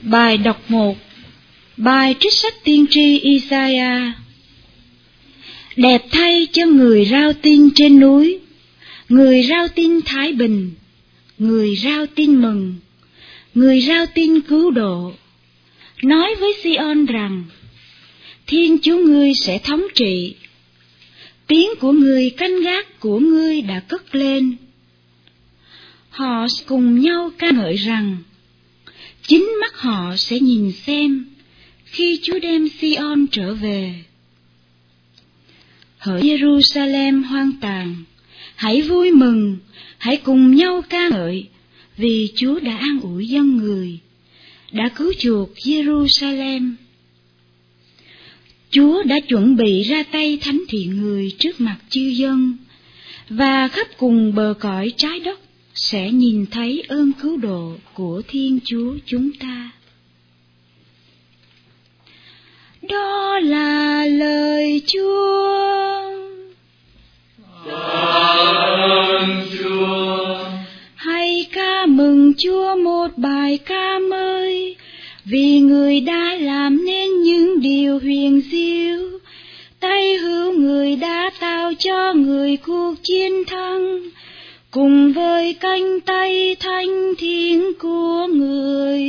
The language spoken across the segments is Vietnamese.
Bài đọc 1. Bài trích sách tiên tri Isaiah. Đẹp thay cho người rao tin trên núi, người rao tin thái bình, người rao tin mừng, người rao tin cứu độ. Nói với Sion rằng, Thiên Chúa ngươi sẽ thống trị. Tiếng của người canh gác của ngươi đã cất lên. Họ cùng nhau ca ngợi rằng, chính mắt họ sẽ nhìn xem khi Chúa đem Sion trở về. Hỡi Jerusalem hoang tàn, hãy vui mừng, hãy cùng nhau ca ngợi, vì Chúa đã an ủi dân người, đã cứu chuộc Jerusalem. Chúa đã chuẩn bị ra tay thánh thiện người trước mặt chư dân, và khắp cùng bờ cõi trái đất sẽ nhìn thấy ơn cứu độ của Thiên Chúa chúng ta. Đó là lời Chúa. Ơn Chúa. Hãy ca mừng Chúa một bài ca mới, vì người đã làm nên những điều huyền diệu. Tay hữu người đã tạo cho người cuộc chiến thắng, cùng với cánh tay thánh thiện của người.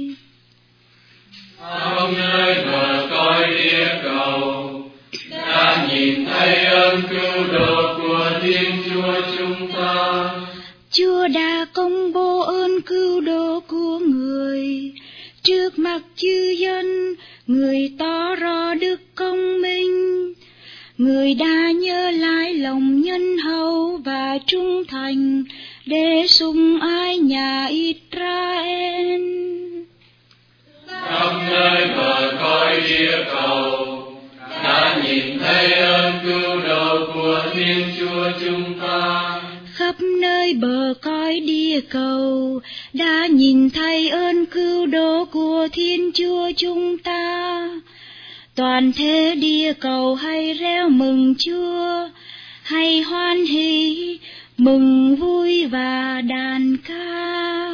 Khắp nơi bờ cõi địa cầu đã nhìn thấy ơn cứu độ của Thiên Chúa chúng ta. Chúa đã công bố ơn cứu độ của người trước mặt chư dân, người tỏ rõ đức công minh. Người đã nhớ lại lòng nhân hậu và trung thành để sủng ái nhà Israel. Khắp nơi bờ cõi địa cầu đã nhìn thấy ơn cứu độ của Thiên Chúa chúng ta. Khắp nơi bờ cõi địa cầu đã nhìn thấy ơn cứu độ của Thiên Chúa chúng ta. Toàn thế địa cầu hãy reo mừng Chúa, hãy hoan hỷ, mừng vui và đàn ca.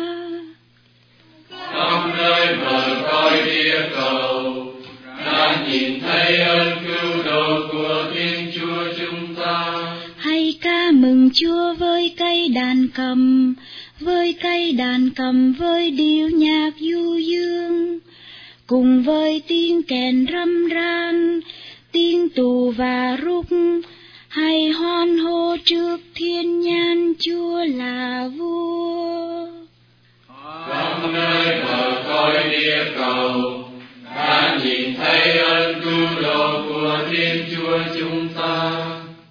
Khắp nơi bờ cõi địa cầu đã nhìn thấy ơn cứu độ của Thiên Chúa chúng ta. Hãy ca mừng Chúa với cây đàn cầm, với cây đàn cầm với điệu nhạc du dương, cùng với tiếng kèn râm ran, tiếng tù và rúc. Hãy hoan hô trước thiên nhãn Chúa là vua. Khắp nơi bờ cõi địa cầu đã nhìn thấy ơn cứu độ của Thiên Chúa chúng ta.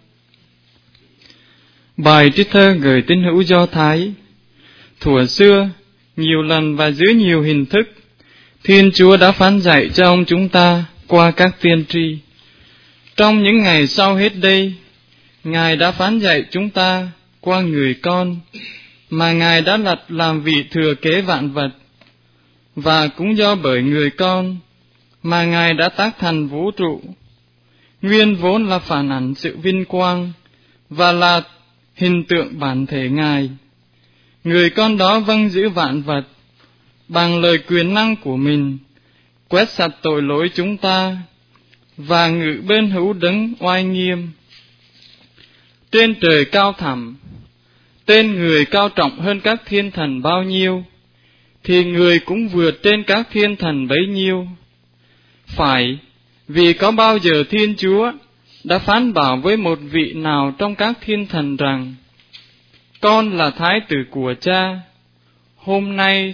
Bài trích thơ gửi tín hữu Do Thái. Thuở xưa, nhiều lần và dưới nhiều hình thức, Thiên Chúa đã phán dạy cho ông chúng ta qua các tiên tri. Trong những ngày sau hết đây, Ngài đã phán dạy chúng ta qua người con mà Ngài đã đặt làm vị thừa kế vạn vật, và cũng do bởi người con mà Ngài đã tác thành vũ trụ, nguyên vốn là phản ảnh sự vinh quang và là hình tượng bản thể Ngài. Người con đó vâng giữ vạn vật bằng lời quyền năng của mình, quét sạch tội lỗi chúng ta và ngự bên hữu đấng oai nghiêm. Trên trời cao thẳm, tên người cao trọng hơn các thiên thần bao nhiêu, thì người cũng vượt trên các thiên thần bấy nhiêu. Phải, vì có bao giờ Thiên Chúa đã phán bảo với một vị nào trong các thiên thần rằng, con là thái tử của cha, hôm nay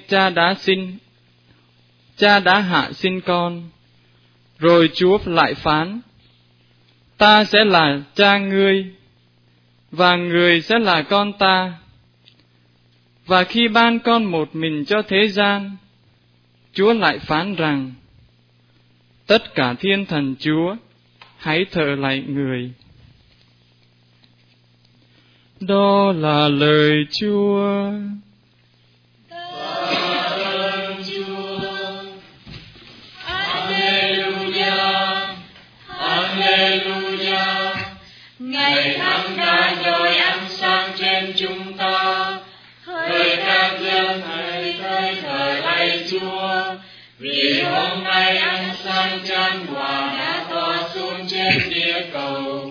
cha đã hạ sinh con. Rồi Chúa lại phán, ta sẽ là cha ngươi, và người sẽ là con ta. Và khi ban con một mình cho thế gian, Chúa lại phán rằng, tất cả thiên thần Chúa hãy thờ lạy người. Đó là lời Chúa. Ngày thánh đã dội ánh sáng trên chúng ta. Hỡi các dân hãy tới thờ lạy Chúa, Vì hôm nay ánh sáng chan hòa đã tỏa xuống trên địa cầu.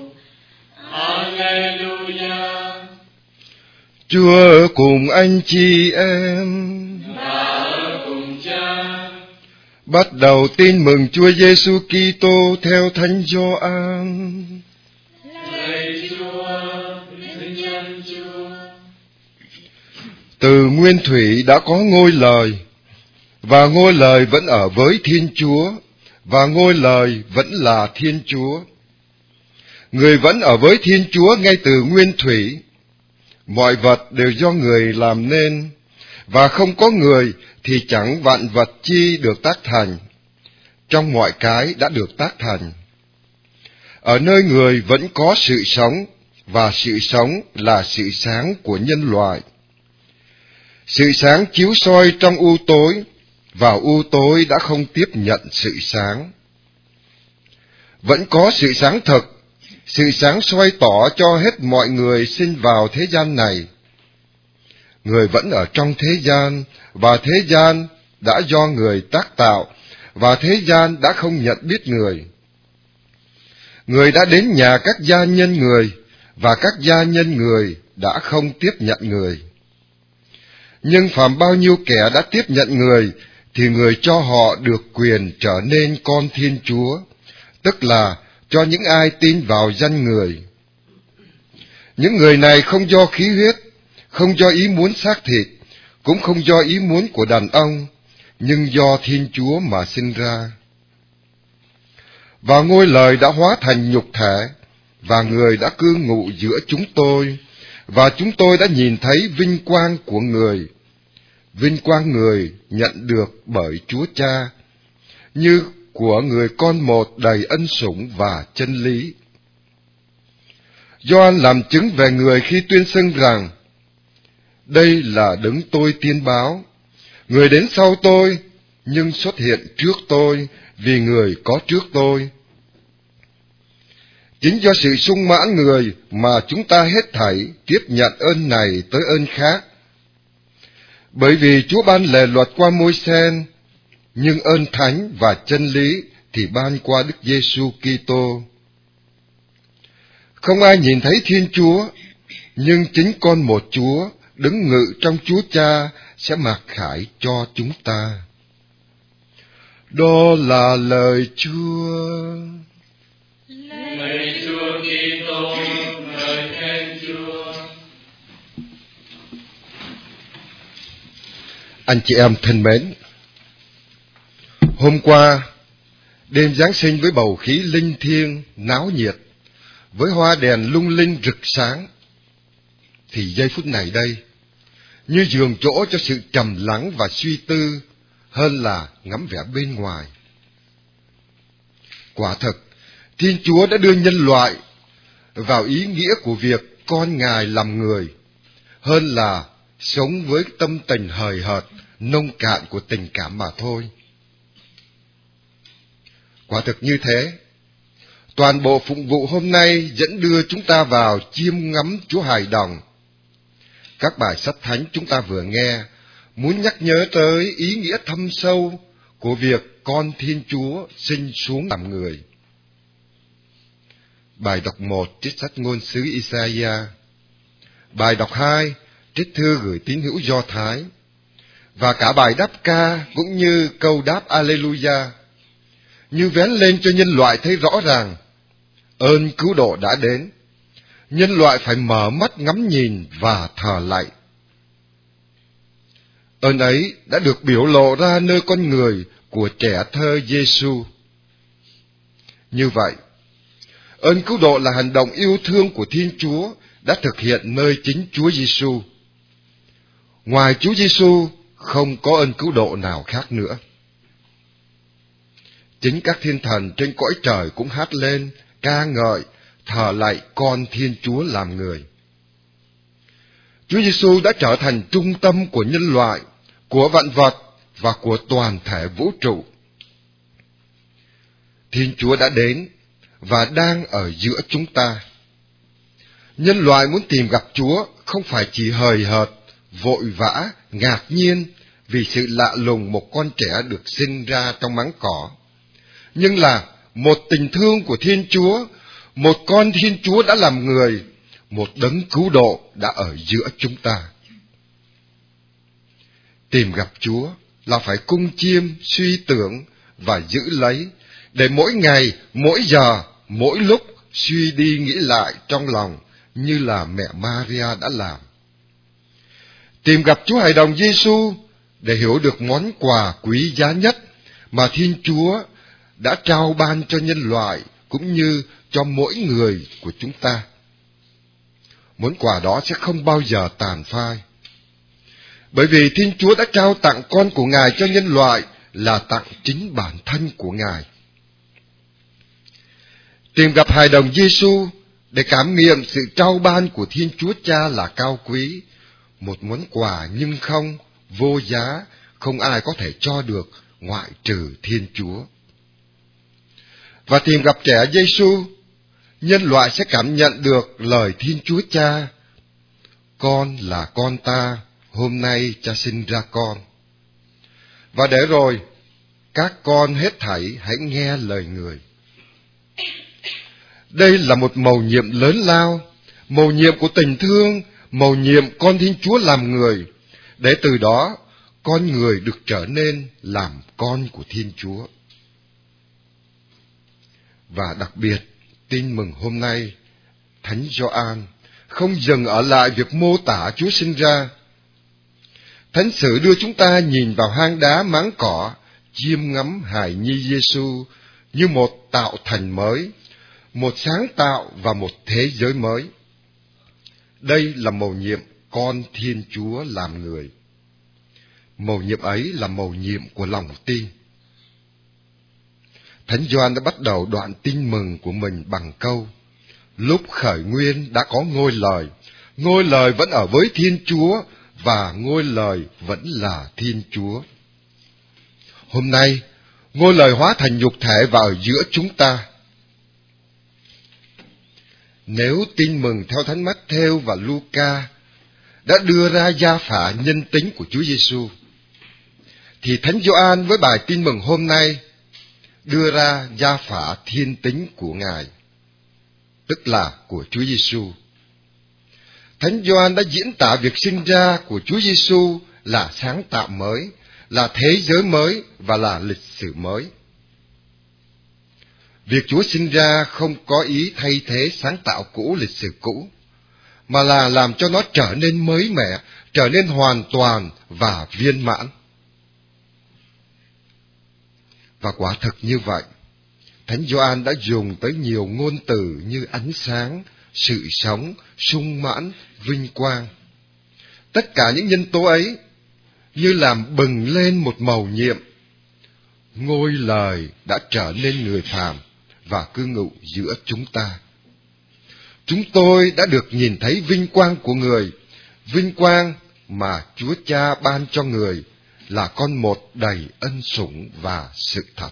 Alleluia. Chúa ở cùng anh chị em Và ở cùng Cha. Bắt đầu tin mừng Chúa Giêsu Kitô theo Thánh Gioan. Lạy Chúa, vinh danh Chúa. Từ nguyên thủy đã có ngôi lời, và ngôi lời vẫn ở với Thiên Chúa, và ngôi lời vẫn là Thiên Chúa. Người vẫn ở với Thiên Chúa ngay từ nguyên thủy. Mọi vật đều do người làm nên, và không có người thì chẳng vạn vật chi được tác thành. Trong mọi cái đã được tác thành. Ở nơi người vẫn có sự sống, và sự sống là sự sáng của nhân loại. Sự sáng chiếu soi trong u tối, và u tối đã không tiếp nhận sự sáng. Vẫn có sự sáng thực, sự sáng soi tỏ cho hết mọi người sinh vào thế gian này. Người vẫn ở trong thế gian, và thế gian đã do người tác tạo, và thế gian đã không nhận biết người. Người đã đến nhà các gia nhân người, và các gia nhân người đã không tiếp nhận người. Nhưng phàm bao nhiêu kẻ đã tiếp nhận người, thì người cho họ được quyền trở nên con Thiên Chúa, tức là cho những ai tin vào danh người. Những người này không do khí huyết, không do ý muốn xác thịt, cũng không do ý muốn của đàn ông, nhưng do Thiên Chúa mà sinh ra. Và ngôi lời đã hóa thành nhục thể, và người đã cư ngụ giữa chúng tôi, và chúng tôi đã nhìn thấy vinh quang của người. Vinh quang người nhận được bởi Chúa Cha, như của người con một đầy ân sủng và chân lý. Gioan làm chứng về người khi tuyên xưng rằng: đây là đấng tôi tiên báo, người đến sau tôi, nhưng xuất hiện trước tôi, vì người có trước tôi. Chính do sự sung mãn người mà chúng ta hết thảy tiếp nhận ơn này tới ơn khác. Bởi vì Chúa ban lề luật qua Môi-se, nhưng ơn thánh và chân lý thì ban qua Đức Giêsu Kitô. Không ai nhìn thấy Thiên Chúa, nhưng chính con một Chúa đứng ngự trong Chúa Cha sẽ mặc khải cho chúng ta. Đó là lời Chúa. Lạy Chúa Kitô, ngợi khen Chúa. Anh chị em thân mến, hôm qua, đêm Giáng sinh với bầu khí linh thiêng, náo nhiệt, với hoa đèn lung linh rực sáng, thì giây phút này đây, như nhường chỗ cho sự trầm lắng và suy tư hơn là ngắm vẻ bên ngoài. Quả thực, Thiên Chúa đã đưa nhân loại vào ý nghĩa của việc con Ngài làm người, hơn là sống với tâm tình hời hợt, nông cạn của tình cảm mà thôi. Quả thực như thế, toàn bộ phụng vụ hôm nay dẫn đưa chúng ta vào chiêm ngắm Chúa hài đồng. Các bài sách thánh chúng ta vừa nghe muốn nhắc nhớ tới ý nghĩa thâm sâu của việc con Thiên Chúa sinh xuống làm người. Bài đọc 1 trích sách ngôn sứ Isaiah, bài đọc 2 trích thư gửi tín hữu Do Thái, và cả bài đáp ca cũng như câu đáp Alleluia, như vén lên cho nhân loại thấy rõ ràng ơn cứu độ đã đến. Nhân loại phải mở mắt ngắm nhìn và thờ lạy. Ơn ấy đã được biểu lộ ra nơi con người của trẻ thơ Giêsu. Như vậy, ơn cứu độ là hành động yêu thương của Thiên Chúa đã thực hiện nơi chính Chúa Giêsu. Ngoài Chúa Giêsu không có ơn cứu độ nào khác nữa. Chính các thiên thần trên cõi trời cũng hát lên, ca ngợi, thờ lạy con Thiên Chúa làm người. Chúa Giêsu đã trở thành trung tâm của nhân loại, của vạn vật và của toàn thể vũ trụ. Thiên Chúa đã đến và đang ở giữa chúng ta. Nhân loại muốn tìm gặp Chúa không phải chỉ hời hợt, vội vã, ngạc nhiên vì sự lạ lùng một con trẻ được sinh ra trong máng cỏ, nhưng là một tình thương của Thiên Chúa, một con Thiên Chúa đã làm người, một đấng cứu độ đã ở giữa chúng ta. Tìm gặp Chúa là phải cung chiêm, suy tưởng và giữ lấy, để mỗi ngày, mỗi giờ, mỗi lúc suy đi nghĩ lại trong lòng như là mẹ Maria đã làm. Tìm gặp Chúa Hài Đồng Giêsu để hiểu được món quà quý giá nhất mà Thiên Chúa đã trao ban cho nhân loại cũng như cho mỗi người của chúng ta. Món quà đó sẽ không bao giờ tàn phai, bởi vì Thiên Chúa đã trao tặng con của Ngài cho nhân loại là tặng chính bản thân của Ngài. Tìm gặp Hài Đồng Giêsu để cảm nghiệm sự trao ban của Thiên Chúa Cha là cao quý, một món quà nhưng không, vô giá, không ai có thể cho được ngoại trừ Thiên Chúa. Và tìm gặp trẻ Giêsu, nhân loại sẽ cảm nhận được lời Thiên Chúa Cha: con là con ta, hôm nay Cha sinh ra con. Và để rồi, các con hết thảy hãy nghe lời người. Đây là một mầu nhiệm lớn lao, mầu nhiệm của tình thương, mầu nhiệm con Thiên Chúa làm người, để từ đó con người được trở nên làm con của Thiên Chúa. Và đặc biệt, tin mừng hôm nay, Thánh Gioan không dừng ở lại việc mô tả Chúa sinh ra. Thánh sử đưa chúng ta nhìn vào hang đá máng cỏ, chiêm ngắm hài nhi Giêsu như một tạo thành mới, một sáng tạo và một thế giới mới. Đây là mầu nhiệm con Thiên Chúa làm người. Mầu nhiệm ấy là mầu nhiệm của lòng tin. Thánh Gioan đã bắt đầu đoạn tin mừng của mình bằng câu: lúc khởi nguyên đã có ngôi lời vẫn ở với Thiên Chúa, và ngôi lời vẫn là Thiên Chúa. Hôm nay, ngôi lời hóa thành nhục thể và ở giữa chúng ta. Nếu tin mừng theo Thánh Mát-thêu và Luca đã đưa ra gia phả nhân tính của Chúa Giêsu, thì Thánh Gioan với bài tin mừng hôm nay đưa ra gia phả thiên tính của Ngài, tức là của Chúa Giêsu. Thánh Gioan đã diễn tả việc sinh ra của Chúa Giêsu là sáng tạo mới, là thế giới mới và là lịch sử mới. Việc Chúa sinh ra không có ý thay thế sáng tạo cũ, lịch sử cũ, mà là làm cho nó trở nên mới mẻ, trở nên hoàn toàn và viên mãn. Và quả thực như vậy, Thánh Gioan đã dùng tới nhiều ngôn từ như ánh sáng, sự sống, sung mãn, vinh quang. Tất cả những nhân tố ấy như làm bừng lên một mầu nhiệm. Ngôi lời đã trở nên người phàm và cư ngụ giữa chúng ta. Chúng tôi đã được nhìn thấy vinh quang của người, vinh quang mà Chúa Cha ban cho người là con một đầy ân sủng và sự thật.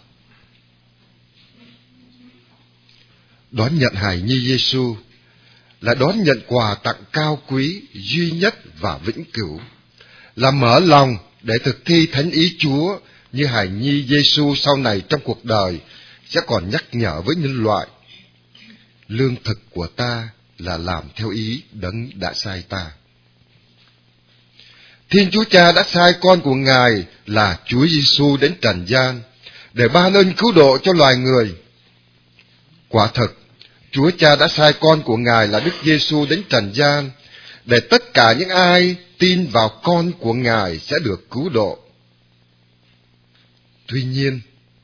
Đón nhận hài nhi Giêsu là đón nhận quà tặng cao quý, duy nhất và vĩnh cửu, là mở lòng để thực thi thánh ý Chúa, như hài nhi Giêsu sau này trong cuộc đời sẽ còn nhắc nhở với nhân loại: lương thực của ta là làm theo ý đấng đã sai ta. Thiên Chúa Cha đã sai con của Ngài là Chúa Giêsu đến trần gian để ban ơn cứu độ cho loài người. Quả thực, Chúa Cha đã sai con của Ngài là Đức Giêsu đến trần gian để tất cả những ai tin vào con của Ngài sẽ được cứu độ. Tuy nhiên,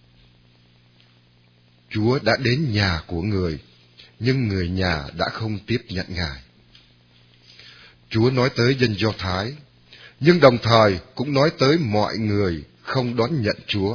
Chúa đã đến nhà của người, nhưng người nhà đã không tiếp nhận Ngài. Chúa nói tới dân Do Thái, nhưng đồng thời cũng nói tới mọi người không đón nhận Chúa.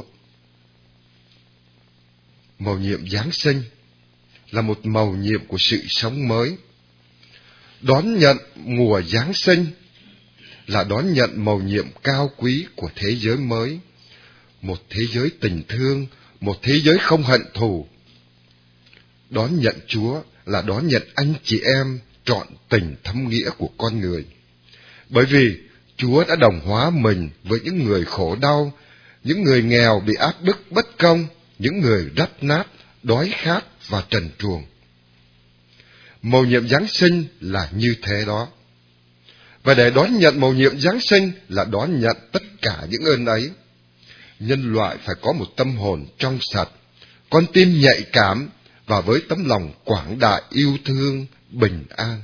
Mầu nhiệm Giáng sinh là một mầu nhiệm của sự sống mới. Đón nhận mùa Giáng sinh là đón nhận mầu nhiệm cao quý của thế giới mới, một thế giới tình thương, một thế giới không hận thù. Đón nhận Chúa là đón nhận anh chị em trọn tình thâm nghĩa của con người, bởi vì Chúa đã đồng hóa mình với những người khổ đau, những người nghèo bị áp bức bất công, những người rách nát, đói khát và trần truồng. Mầu nhiệm Giáng sinh là như thế đó. Và để đón nhận mầu nhiệm Giáng sinh là đón nhận tất cả những ơn ấy. Nhân loại phải có một tâm hồn trong sạch, con tim nhạy cảm và với tấm lòng quảng đại yêu thương, bình an.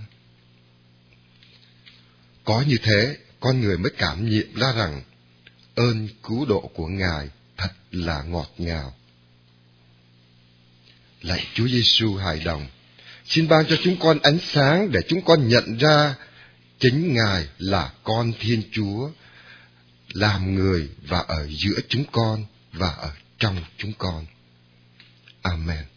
Có như thế, con người mới cảm nhận ra rằng ơn cứu độ của Ngài thật là ngọt ngào. Lạy Chúa Giêsu hài đồng, xin ban cho chúng con ánh sáng để chúng con nhận ra chính Ngài là con Thiên Chúa, làm người và ở giữa chúng con và ở trong chúng con. Amen.